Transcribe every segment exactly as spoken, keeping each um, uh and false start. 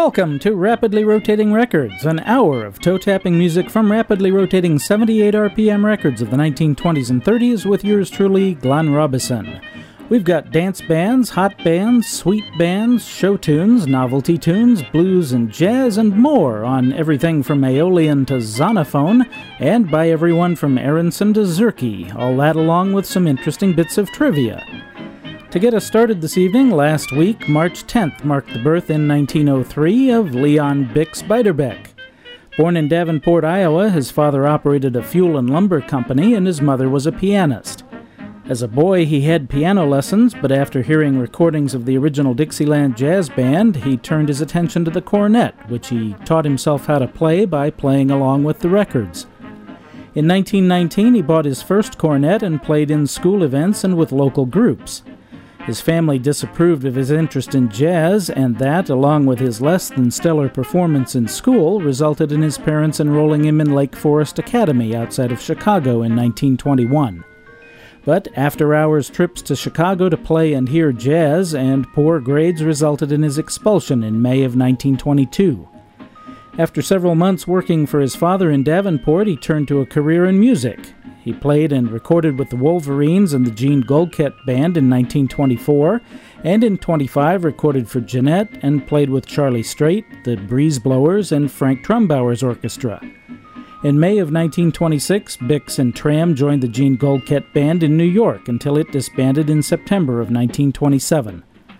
Welcome to Rapidly Rotating Records, an hour of toe-tapping music from rapidly rotating seventy-eight R P M records of the nineteen twenties and thirties with yours truly, Glenn Robison. We've got dance bands, hot bands, sweet bands, show tunes, novelty tunes, blues and jazz, and more on everything from Aeolian to Zonophone, and by everyone from Aronson to Zurke, all that along with some interesting bits of trivia. To get us started this evening, last week, March tenth, marked the birth in nineteen oh three of Leon Bix Beiderbecke. Born in Davenport, Iowa, his father operated a fuel and lumber company and his mother was a pianist. As a boy, he had piano lessons, but after hearing recordings of the original Dixieland Jazz Band, he turned his attention to the cornet, which he taught himself how to play by playing along with the records. In nineteen nineteen, he bought his first cornet and played in school events and with local groups. His family disapproved of his interest in jazz, and that, along with his less than stellar performance in school, resulted in his parents enrolling him in Lake Forest Academy outside of Chicago in nineteen twenty-one. But after-hours trips to Chicago to play and hear jazz and poor grades resulted in his expulsion in May of nineteen twenty-two. After several months working for his father in Davenport, he turned to a career in music. He played and recorded with the Wolverines and the Gene Goldkette Band in nineteen twenty-four, and in twenty-five recorded for Jeanette and played with Charlie Straight, the Breeze Blowers, and Frank Trumbauer's orchestra. In May of nineteen twenty-six, Bix and Tram joined the Gene Goldkette Band in New York until it disbanded in September of nineteen twenty-seven.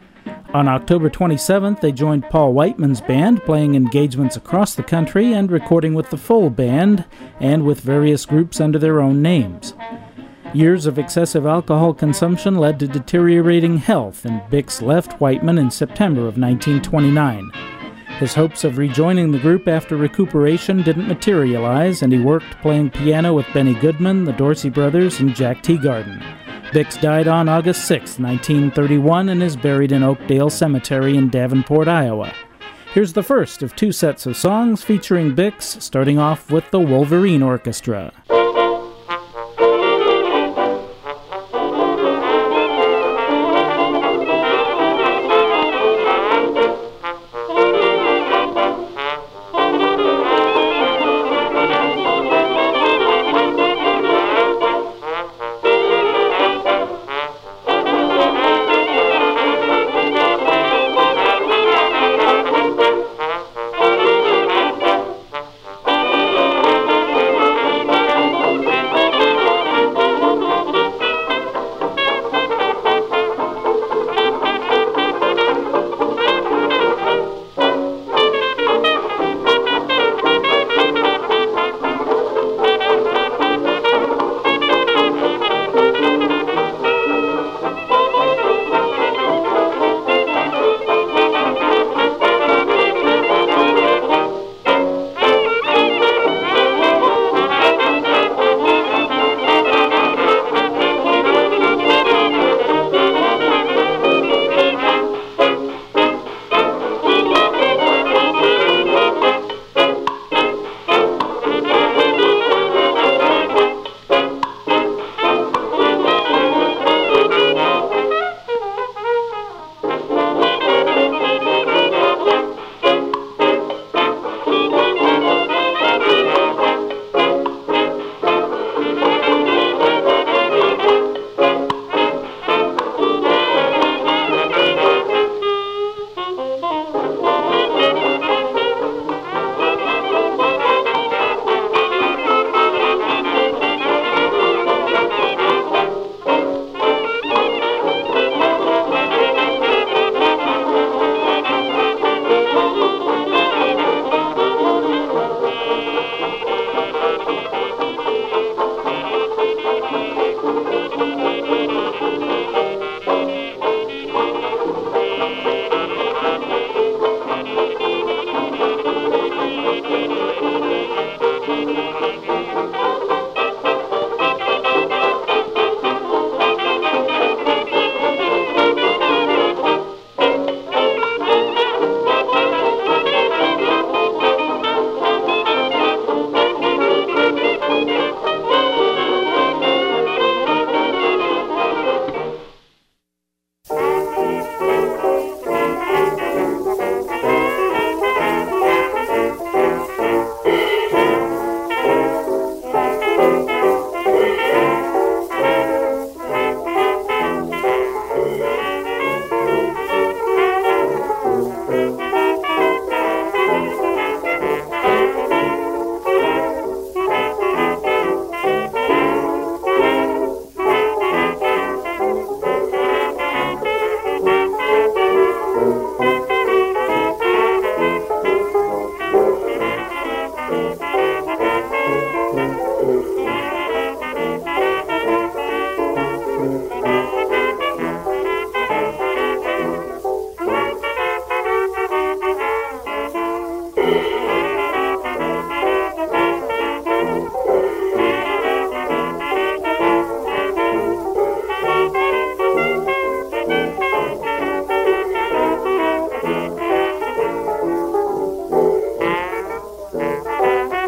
On October twenty-seventh, they joined Paul Whiteman's band, playing engagements across the country and recording with the full band and with various groups under their own names. Years of excessive alcohol consumption led to deteriorating health, and Bix left Whiteman in September of nineteen twenty-nine. His hopes of rejoining the group after recuperation didn't materialize, and he worked playing piano with Benny Goodman, the Dorsey Brothers, and Jack Teagarden. Bix died on August sixth, nineteen thirty-one, and is buried in Oakdale Cemetery in Davenport, Iowa. Here's the first of two sets of songs featuring Bix, starting off with the Wolverine Orchestra. Thank you.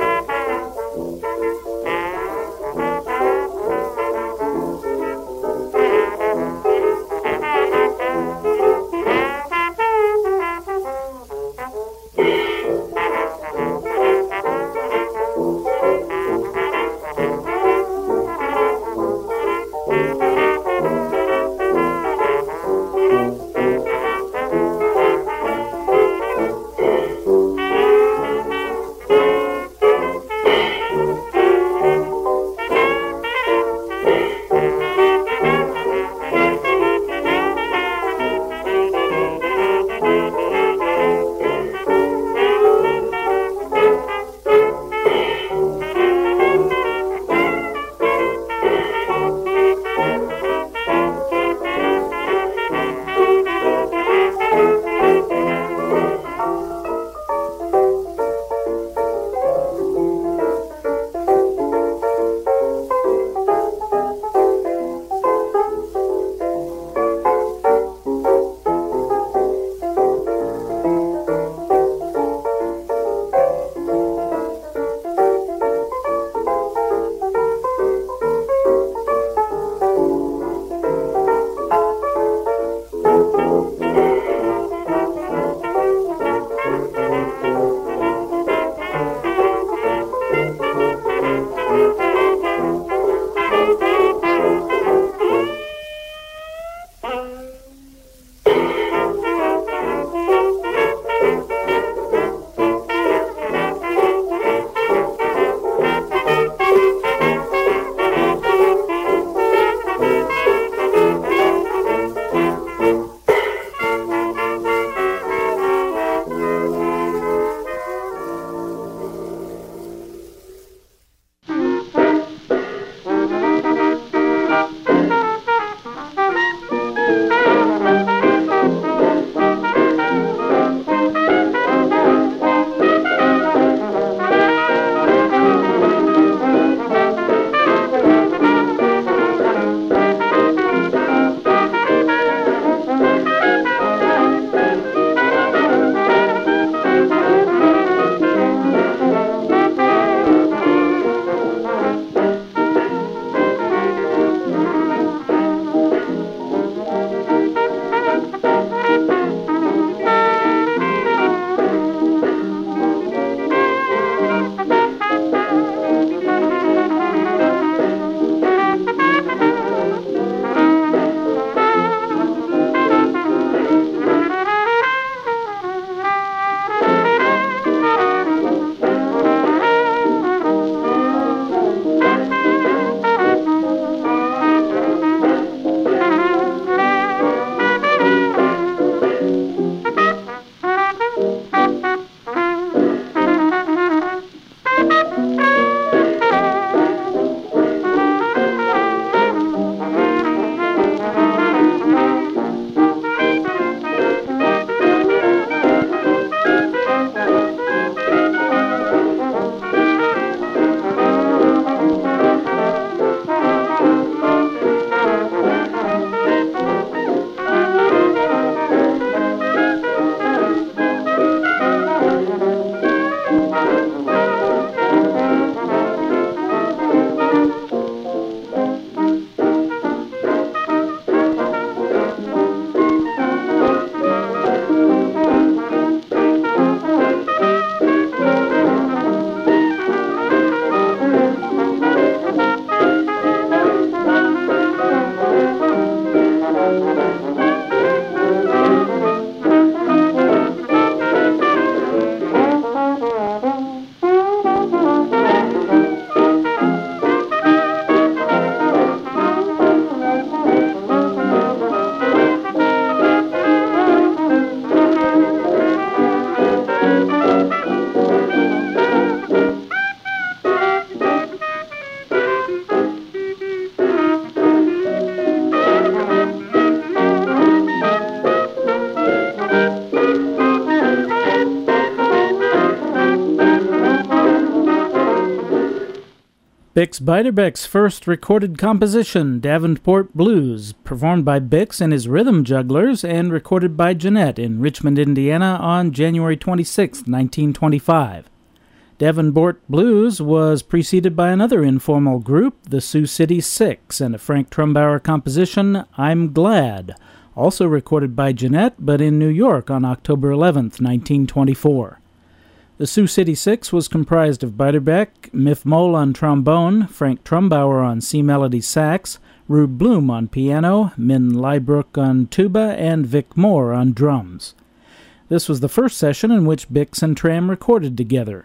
Bix Beiderbecke's first recorded composition, Davenport Blues, performed by Bix and his Rhythm Jugglers and recorded by Jeanette in Richmond, Indiana on January twenty-sixth, nineteen twenty-five. Davenport Blues was preceded by another informal group, the Sioux City Six, and a Frank Trumbauer composition, I'm Glad, also recorded by Jeanette, but in New York on October eleventh, nineteen twenty-four. The Sioux City Six was comprised of Beiderbecke, Miff Mole on trombone, Frank Trumbauer on C-Melody sax, Rube Bloom on piano, Min Liebrook on tuba, and Vic Moore on drums. This was the first session in which Bix and Tram recorded together.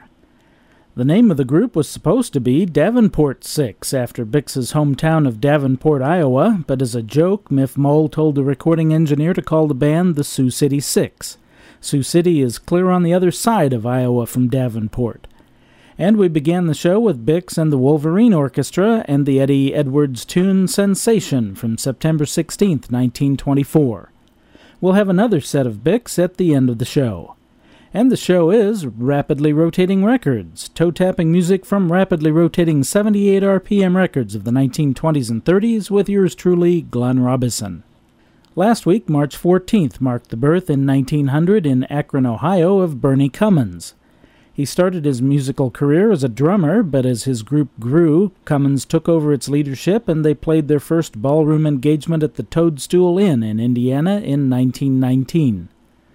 The name of the group was supposed to be Davenport Six, after Bix's hometown of Davenport, Iowa, but as a joke, Miff Mole told the recording engineer to call the band the Sioux City Six. Sioux City is clear on the other side of Iowa from Davenport. And we began the show with Bix and the Wolverine Orchestra and the Eddie Edwards tune Sensation from September sixteenth, nineteen twenty-four. We'll have another set of Bix at the end of the show. And the show is Rapidly Rotating Records, toe-tapping music from rapidly rotating seventy-eight R P M records of the nineteen twenties and thirties with yours truly, Glenn Robison. Last week, March fourteenth, marked the birth in nineteen hundred in Akron, Ohio, of Bernie Cummins. He started his musical career as a drummer, but as his group grew, Cummins took over its leadership and they played their first ballroom engagement at the Toadstool Inn in Indiana in nineteen nineteen.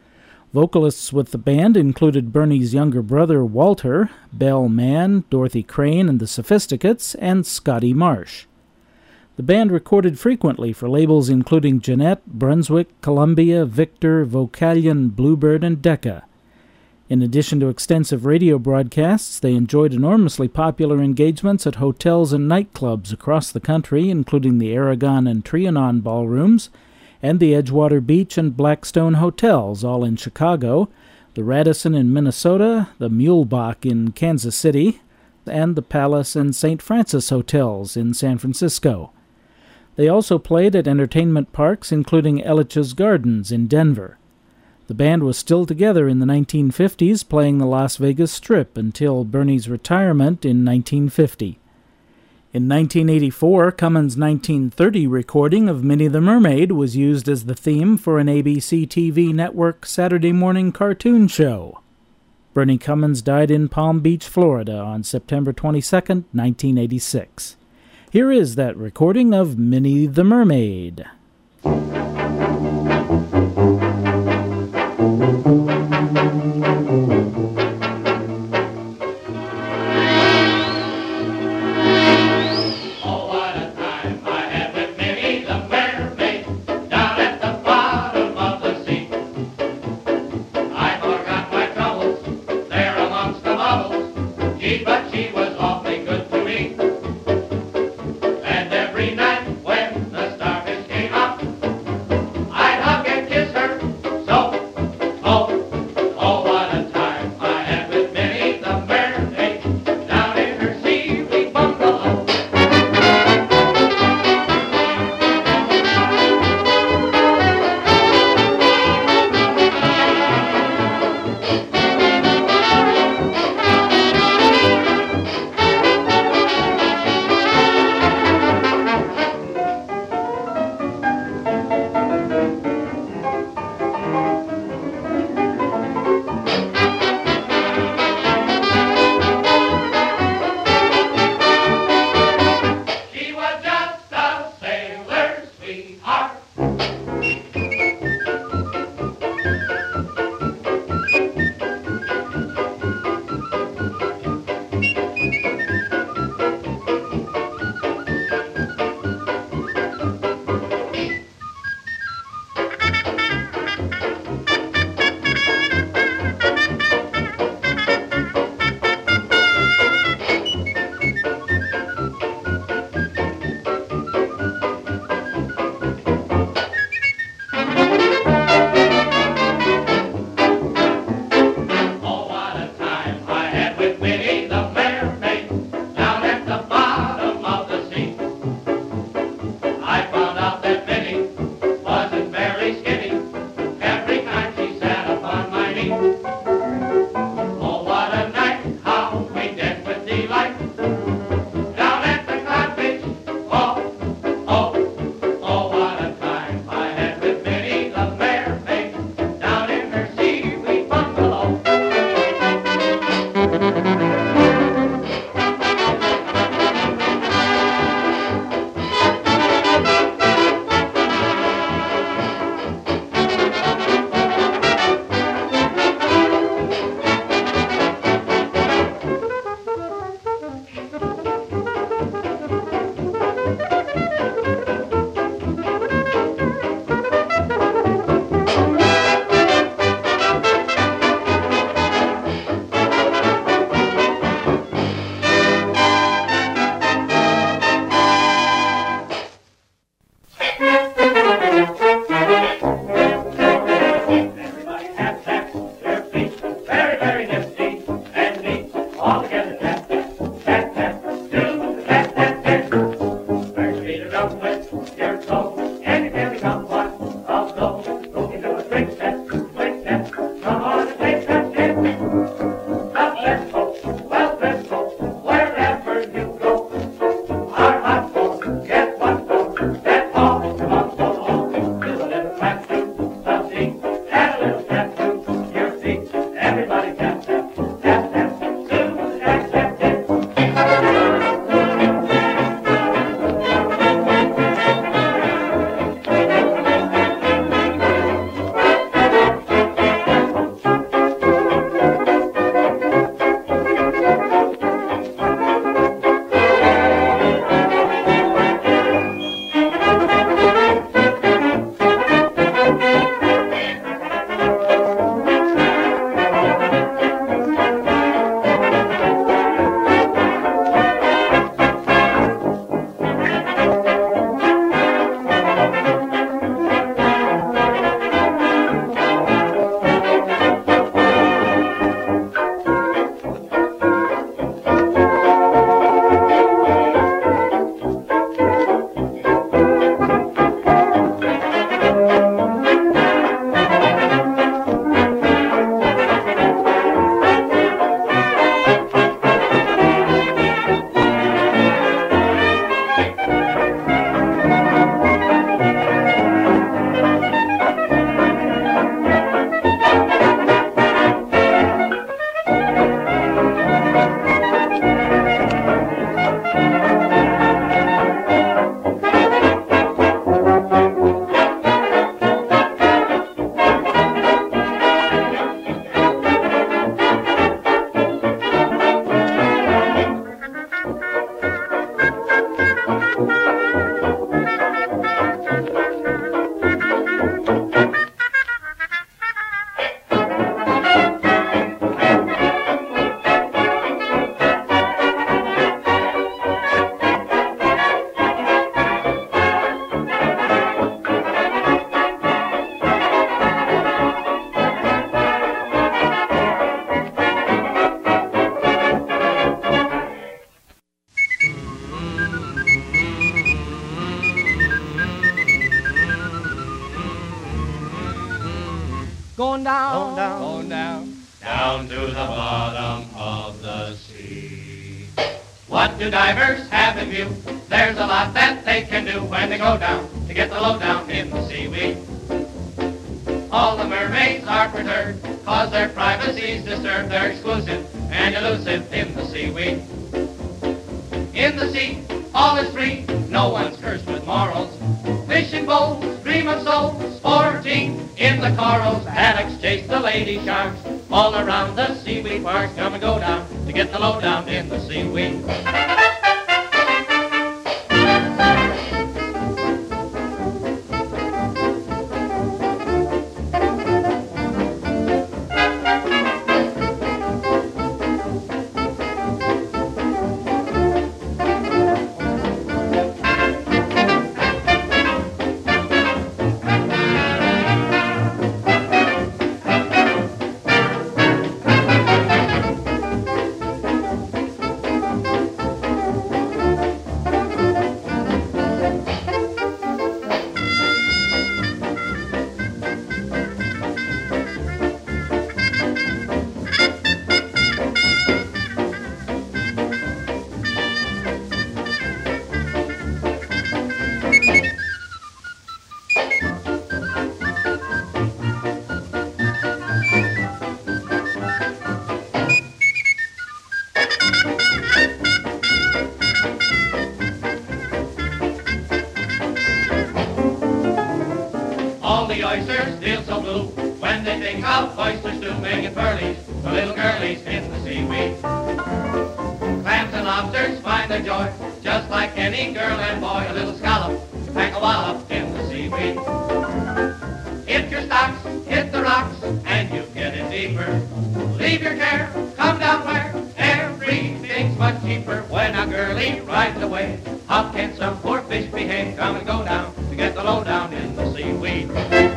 Vocalists with the band included Bernie's younger brother, Walter, Belle Mann, Dorothy Crane and the Sophisticates, and Scotty Marsh. The band recorded frequently for labels including Jeanette, Brunswick, Columbia, Victor, Vocalion, Bluebird, and Decca. In addition to extensive radio broadcasts, they enjoyed enormously popular engagements at hotels and nightclubs across the country, including the Aragon and Trianon ballrooms, and the Edgewater Beach and Blackstone hotels, all in Chicago, the Radisson in Minnesota, the Mulebach in Kansas City, and the Palace and Saint Francis hotels in San Francisco. They also played at entertainment parks, including Elitch's Gardens in Denver. The band was still together in the nineteen fifties, playing the Las Vegas Strip until Bernie's retirement in nineteen fifty. In nineteen eighty-four, Cummins' nineteen thirty recording of Minnie the Mermaid was used as the theme for an A B C T V network Saturday morning cartoon show. Bernie Cummins died in Palm Beach, Florida on September twenty-second, nineteen eighty-six. Here is that recording of Minnie the Mermaid. Going down, Going down, going down, down to the bottom of the sea. What do divers have in view? There's a lot that they can do when they go down to get the lowdown in the seaweed. All the mermaids are perturbed, cause their privacy's disturbed. They're exclusive and elusive in the seaweed. In the sea, all is free, no one's cursed with morals. Fishing bowls, dream of souls, sporting in the corals. Haddocks chase the lady sharks, all around the seaweed parks. Come and go down to get the lowdown in the seaweed. Oysters feel so blue when they think of oyster stew, making pearlies for little girlies in the seaweed. Clams and lobsters find their joy, just like any girl and boy. A little scallop, pack a wallop in the seaweed. If your stocks hit the rocks and you get in deeper, leave your care, come down where everything's much cheaper. When a girlie rides away, how can some poor fish behave? Come and go down to get the lowdown in the seaweed.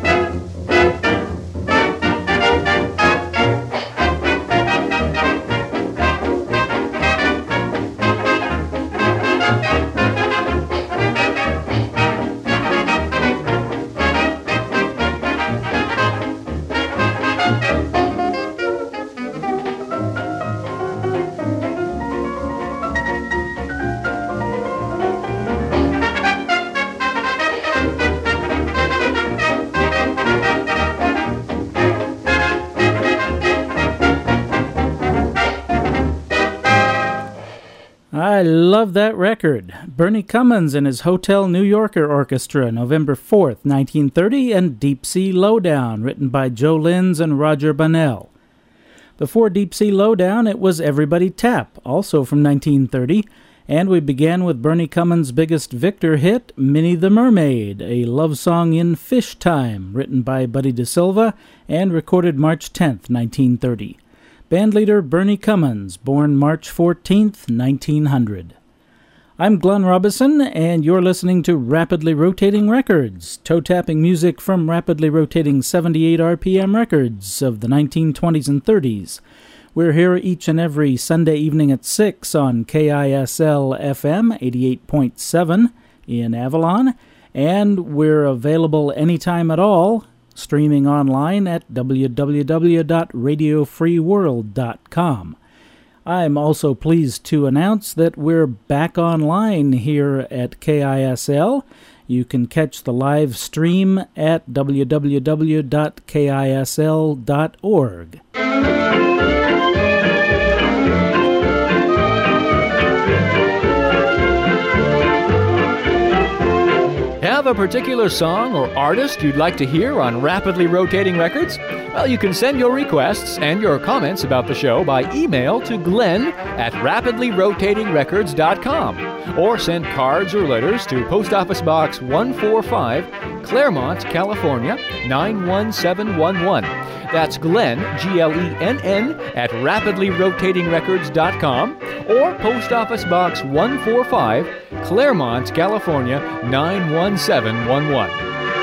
I love that record. Bernie Cummins and his Hotel New Yorker Orchestra, November fourth, nineteen thirty, and Deep Sea Lowdown, written by Joe Linz and Roger Bunnell. Before Deep Sea Lowdown, it was Everybody Tap, also from nineteen thirty, and we began with Bernie Cummins' biggest Victor hit, Minnie the Mermaid, a love song in Fish Time, written by Buddy DeSilva and recorded March tenth, nineteen thirty. Bandleader Bernie Cummins, born March fourteenth, nineteen hundred. I'm Glenn Robison, and you're listening to Rapidly Rotating Records, toe-tapping music from rapidly rotating seventy-eight R P M records of the nineteen twenties and thirties. We're here each and every Sunday evening at six on K I S L F M eighty-eight point seven in Avalon, and we're available anytime at all, streaming online at w w w dot radio free world dot com. I'm also pleased to announce that we're back online here at K I S L. You can catch the live stream at w w w dot k i s l dot org. Have a particular song or artist you'd like to hear on Rapidly Rotating Records? Well, you can send your requests and your comments about the show by email to Glenn at rapidly rotating records dot com, or send cards or letters to Post Office Box one forty-five, Claremont, California, nine one seven one one. That's Glenn, G L E N N, at rapidly rotating records dot com, or Post Office Box one forty-five, Claremont, California, nine one seven one one.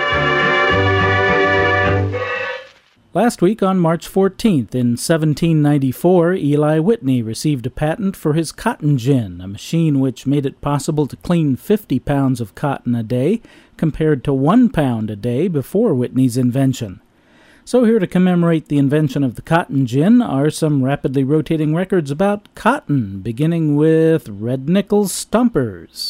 Last week on March fourteenth, in seventeen ninety-four, Eli Whitney received a patent for his cotton gin, a machine which made it possible to clean fifty pounds of cotton a day, compared to one pound a day before Whitney's invention. So here to commemorate the invention of the cotton gin are some rapidly rotating records about cotton, beginning with Red Nichols Stompers.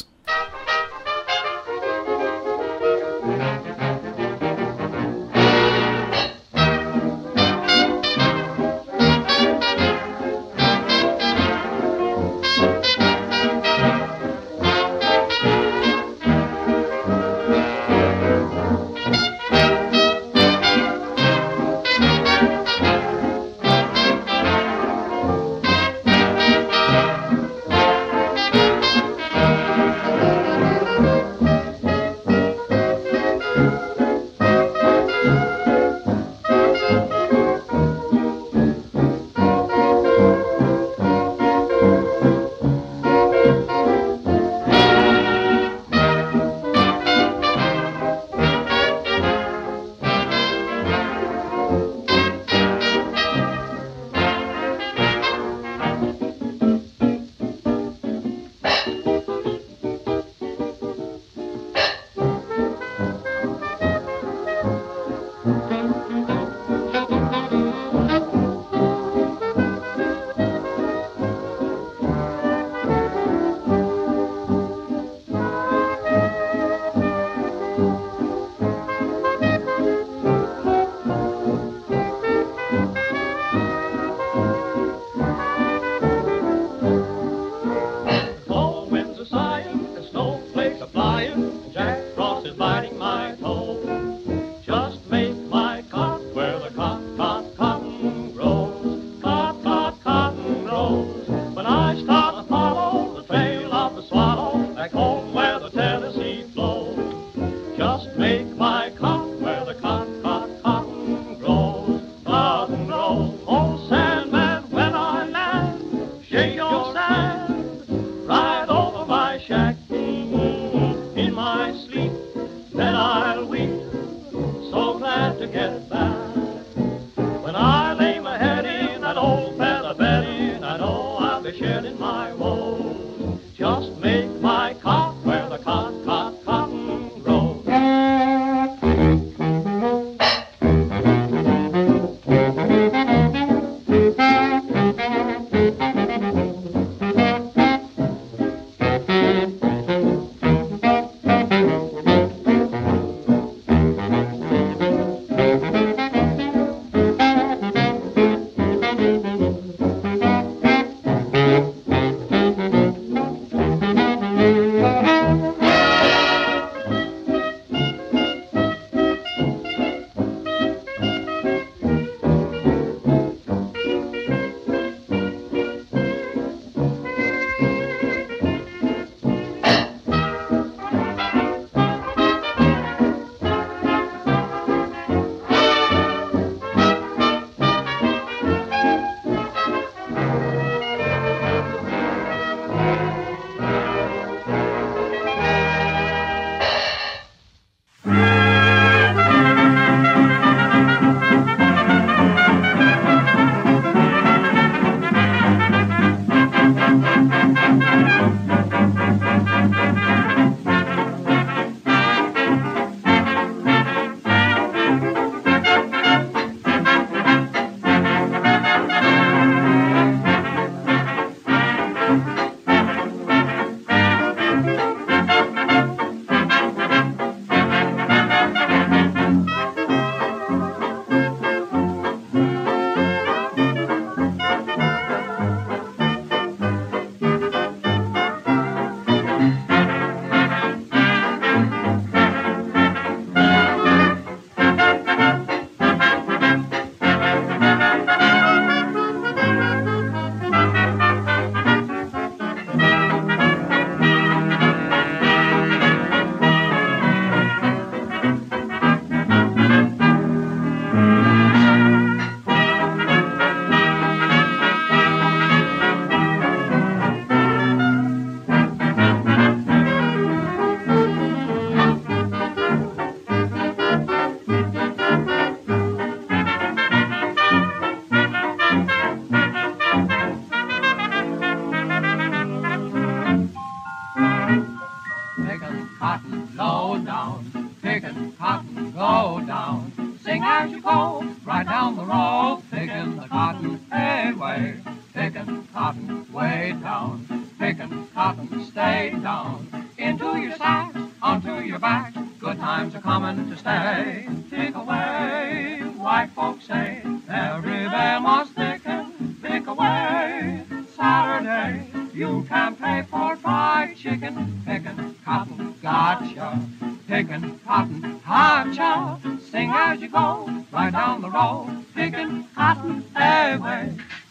Pickin' cotton, low down, pickin' cotton, go down. Sing as you go, right down the road, picking the cotton away, picking cotton way down, picking cotton stay down, into your sacks, onto your back, good times are coming to stay. Pick away, white folks say, every day must picken, pick away. Saturday, you can pay for fried chicken, picking cotton, gotcha, picking cotton, hotcha. Sing as you go, right down the road, picking cotton away.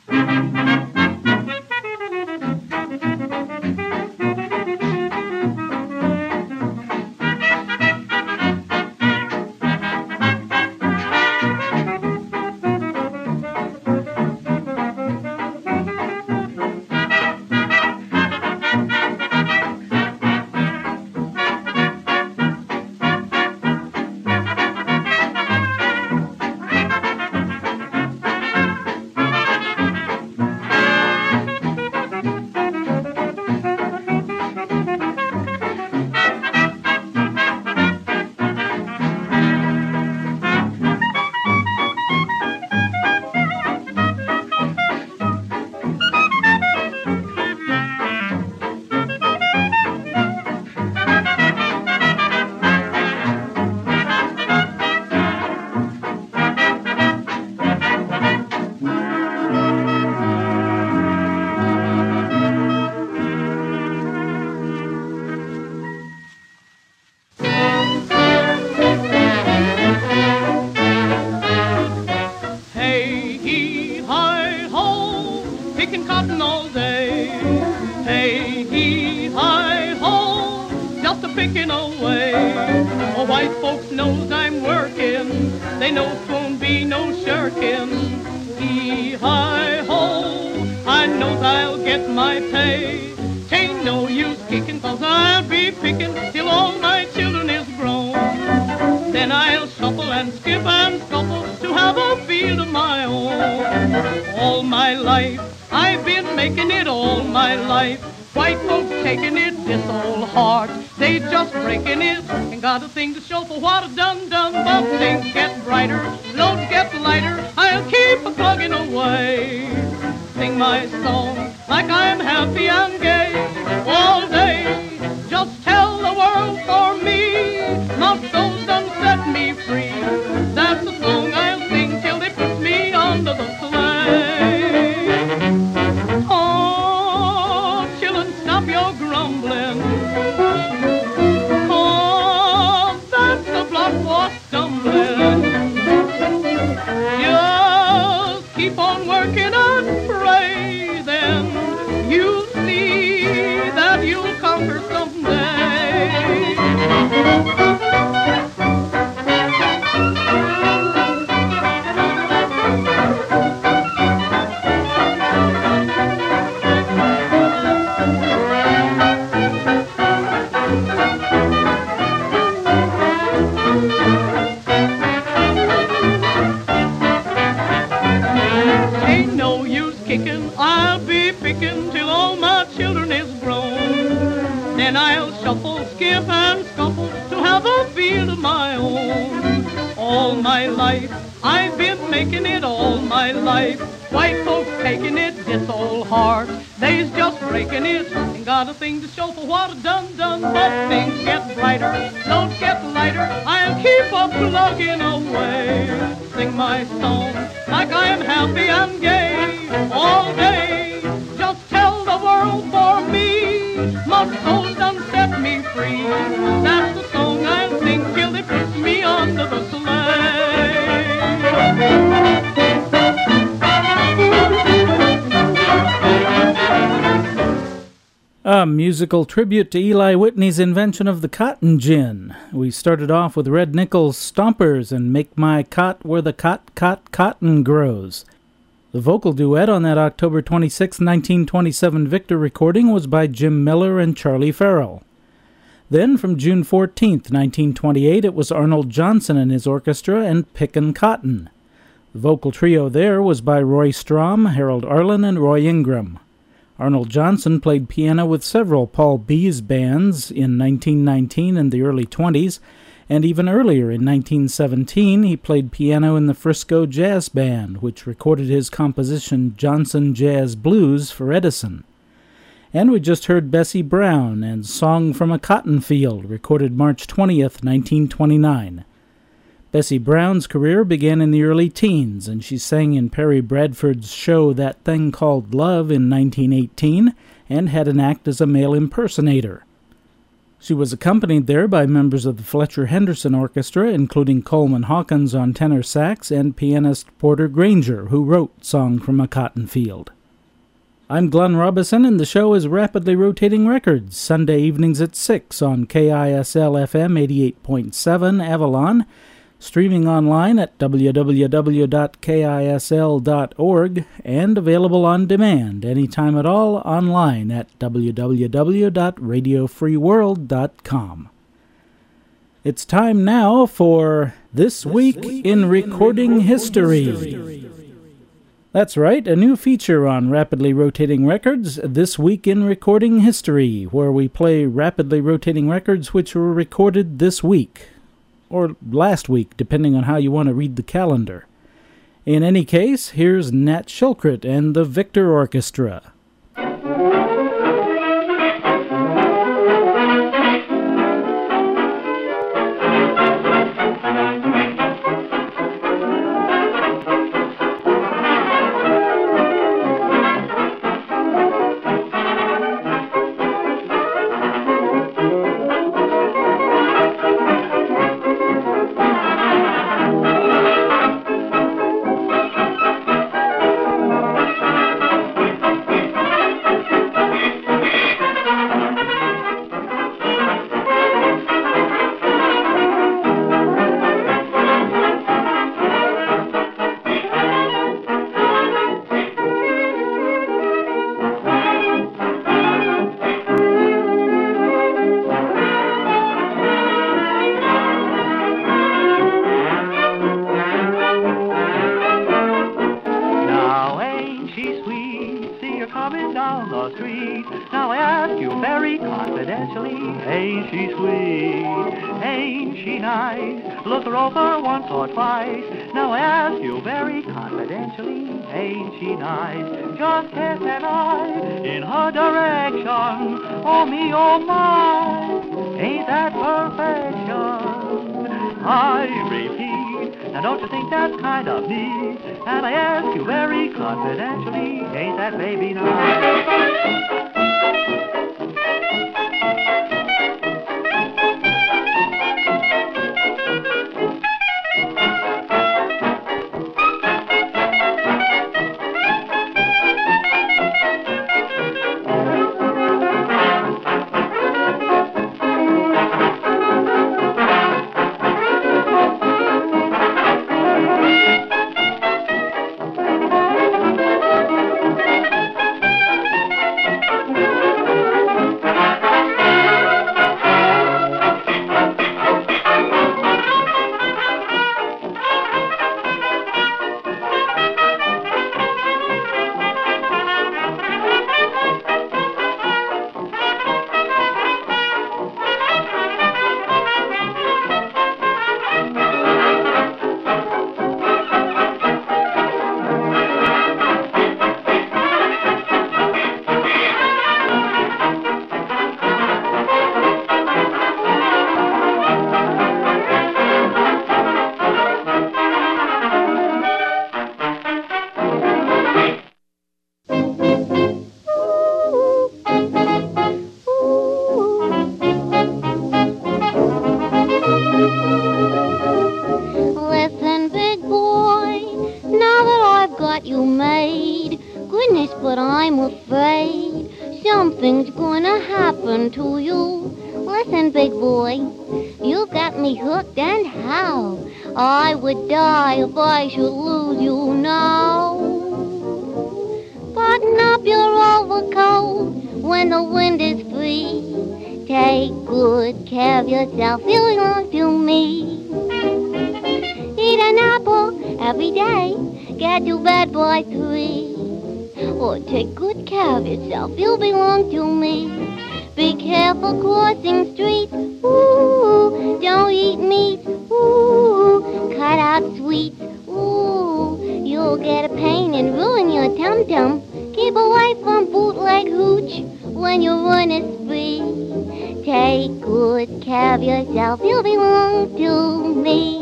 A musical tribute to Eli Whitney's invention of the cotton gin. We started off with Red Nichols' Stompers and Make My Cot Where the Cot Cot Cotton Grows. The vocal duet on that October twenty-sixth, nineteen twenty-seven Victor recording was by Jim Miller and Charlie Farrell. Then, from June fourteenth, nineteen twenty-eight, it was Arnold Johnson and his orchestra and Pickin' Cotton. The vocal trio there was by Roy Strom, Harold Arlen, and Roy Ingram. Arnold Johnson played piano with several Paul Bees bands in nineteen nineteen and the early twenties, And even earlier, in nineteen seventeen, he played piano in the Frisco Jazz Band, which recorded his composition Johnson Jazz Blues for Edison. And we just heard Bessie Brown and Song from a Cotton Field, recorded March twentieth, nineteen twenty-nine. Bessie Brown's career began in the early teens, and she sang in Perry Bradford's show That Thing Called Love in nineteen eighteen, and had an act as a male impersonator. She was accompanied there by members of the Fletcher Henderson Orchestra, including Coleman Hawkins on tenor sax and pianist Porter Granger, who wrote Song from a Cotton Field. I'm Glenn Robison, and the show is Rapidly Rotating Records, Sunday evenings at six on K I S L F M eighty-eight point seven Avalon, streaming online at w w w dot k i s l dot org, and available on demand anytime at all online at w w w dot radio free world dot com. It's time now for This Week in Recording History. That's right, a new feature on Rapidly Rotating Records, This Week in Recording History, where we play rapidly rotating records which were recorded this week, or last week, depending on how you want to read the calendar. In any case, here's Nat Shilkret and the Victor Orchestra. Just cast an eye in her direction. Oh me, oh my, ain't that perfection? I repeat, now don't you think that's kind of neat? And I ask you very confidentially, ain't that baby nice? I should lose you now. Button up your overcoat when the wind is free. Take good care of yourself, you belong to me. Eat an apple every day, get to bed by three. Or take good care of yourself, you belong to me. Be careful crossing streets, ooh, don't eat me tum-tum. Keep away from bootleg hooch when you run a spree. Take good care of yourself, you belong to me.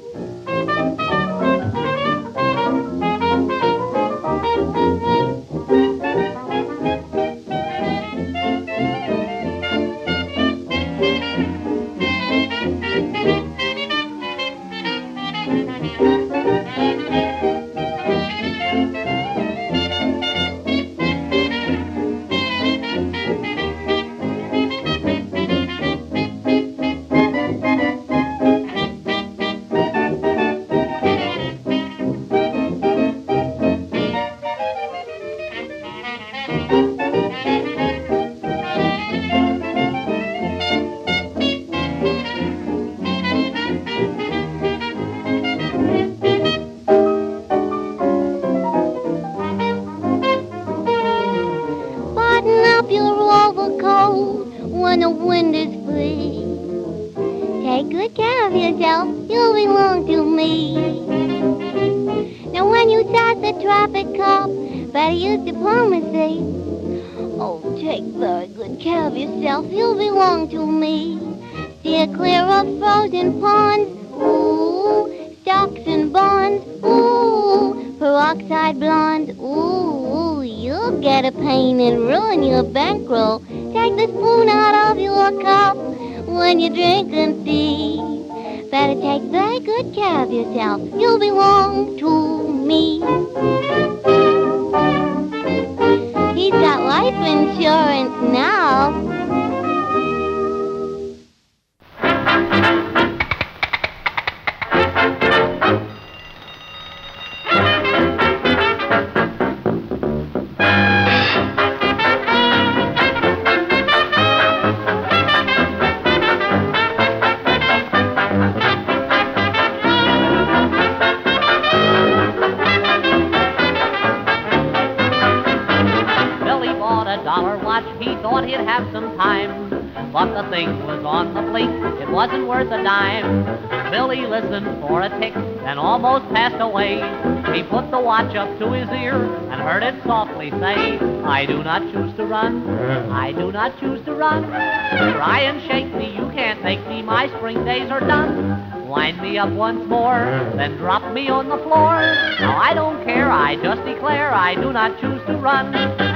You belong to me. Steer clear of frozen ponds, ooh, stocks and bonds, ooh, peroxide blonde, ooh, you'll get a pain and ruin your bankroll. Take the spoon out of your cup when you're drinking tea. Better take very good care of yourself. You belong to me. He's got life insurance now. But the thing was on the blink, it wasn't worth a dime. Billy listened for a tick, then almost passed away. He put the watch up to his ear and heard it softly say, I do not choose to run, I do not choose to run. Try and shake me, you can't make me, my spring days are done. Wind me up once more, then drop me on the floor. Now I don't care, I just declare I do not choose to run.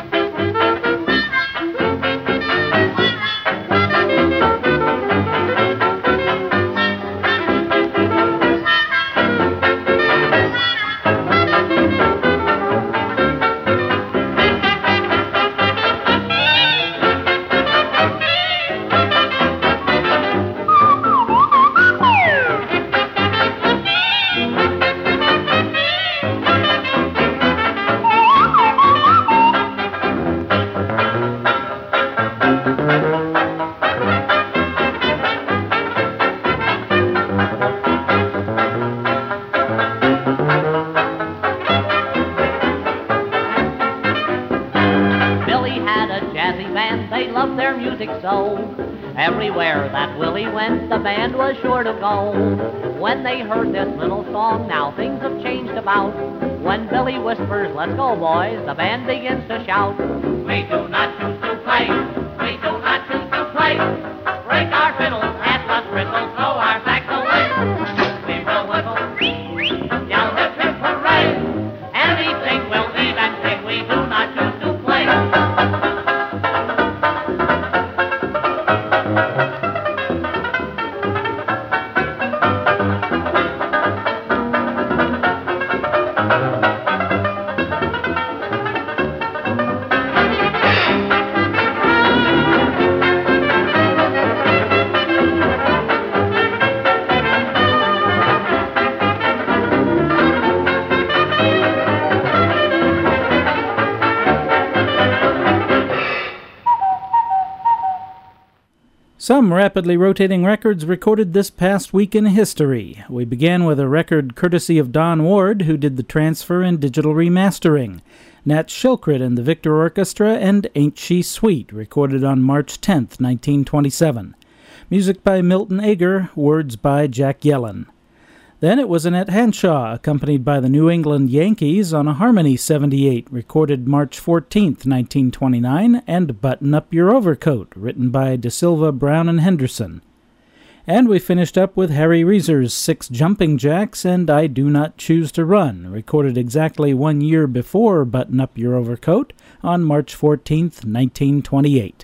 Everywhere that Willie went, the band was sure to go. When they heard this little song, now things have changed about. When Billy whispers, let's go boys, the band begins to shout. We do not choose to play, we do not choose to play. Break our fiddles, ask us riddles, throw our sacks away. We will whistle, yell hip hip hooray. Anything will leave and sing, we do not choose to play. Some rapidly rotating records recorded this past week in history. We began with a record courtesy of Don Ward, who did the transfer and digital remastering. Nat Shilkret and the Victor Orchestra and Ain't She Sweet, recorded on March tenth, nineteen twenty-seven. Music by Milton Ager, words by Jack Yellen. Then it was Annette Hanshaw, accompanied by the New England Yankees on a Harmony seventy-eight, recorded March fourteenth, nineteen twenty-nine, and Button Up Your Overcoat, written by De Silva, Brown, and Henderson. And we finished up with Harry Reeser's Six Jumping Jacks and I Do Not Choose to Run, recorded exactly one year before Button Up Your Overcoat on March fourteenth, nineteen twenty-eight.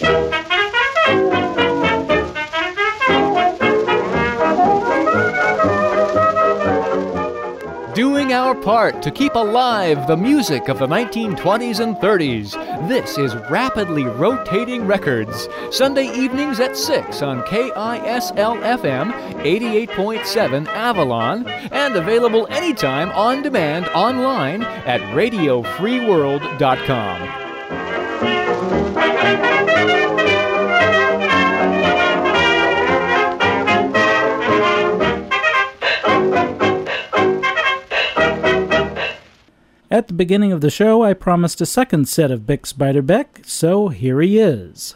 Doing our part to keep alive the music of the nineteen twenties and thirties. This is Rapidly Rotating Records, Sunday evenings at six on K I S L F M eighty-eight point seven Avalon, and available anytime on demand online at radio free world dot com. At the beginning of the show, I promised a second set of Bix Beiderbecke, so here he is.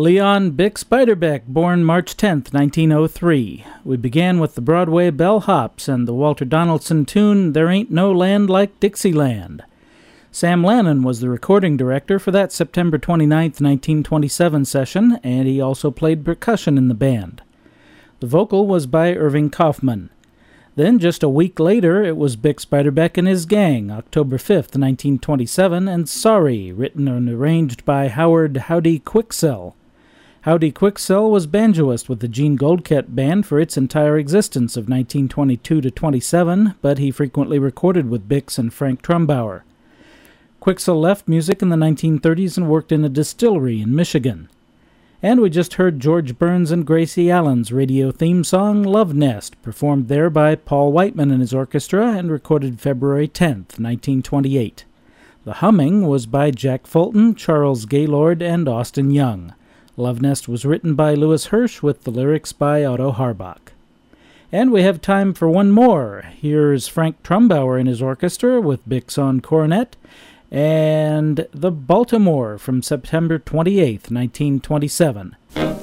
Leon Bix Beiderbecke, born March tenth, nineteen oh three. We began with the Broadway Bell Hops and the Walter Donaldson tune, There Ain't No Land Like Dixieland. Sam Lannon was the recording director for that September twenty-ninth, nineteen twenty-seven session, and he also played percussion in the band. The vocal was by Irving Kaufman. Then, just a week later, it was Bix Beiderbecke and his gang, October fifth, nineteen twenty-seven, and Sorry, written and arranged by Howard Howdy Quicksell. Howdy Quicksell was banjoist with the Gene Goldkett Band for its entire existence of nineteen twenty-two to twenty-seven, but he frequently recorded with Bix and Frank Trumbauer. Quicksell left music in the nineteen thirties and worked in a distillery in Michigan. And we just heard George Burns and Gracie Allen's radio theme song, Love Nest, performed there by Paul Whiteman and his orchestra and recorded February tenth, nineteen twenty-eight. The humming was by Jack Fulton, Charles Gaylord, and Austin Young. Love Nest was written by Louis Hirsch with the lyrics by Otto Harbach. And we have time for one more. Here's Frank Trumbauer and his orchestra with Bix on cornet, and The Baltimore from September twenty-eighth, nineteen twenty-seven.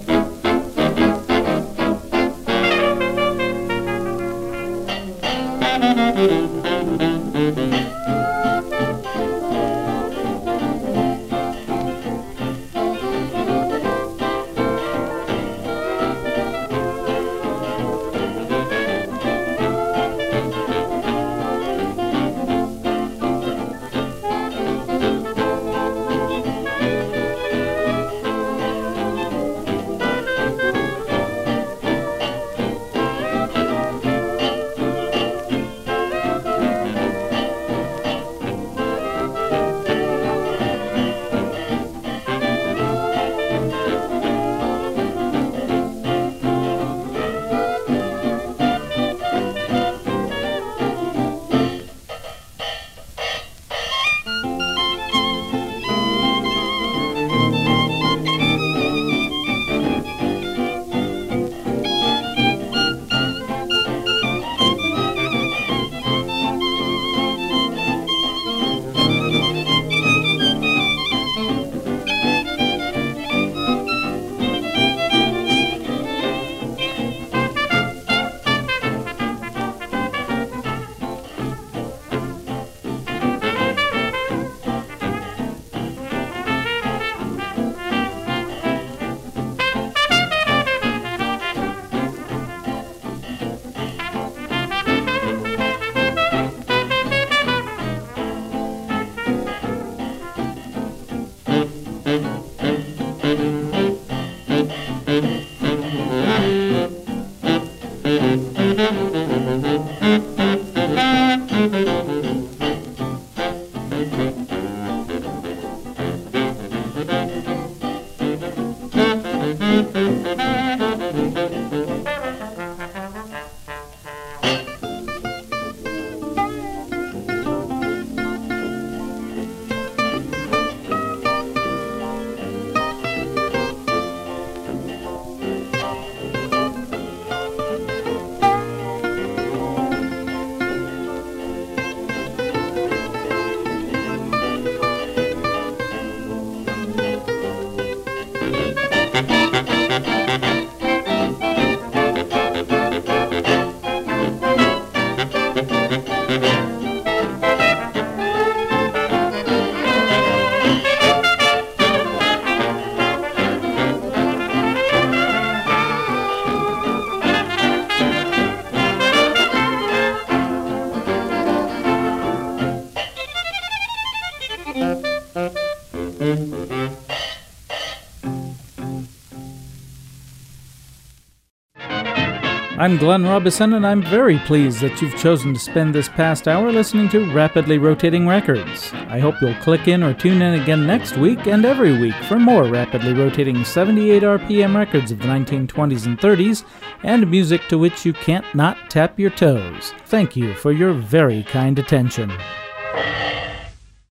I'm Glenn Robison, and I'm very pleased that you've chosen to spend this past hour listening to Rapidly Rotating Records. I hope you'll click in or tune in again next week and every week for more rapidly rotating seventy-eight R P M records of the nineteen twenties and thirties and music to which you can't not tap your toes. Thank you for your very kind attention.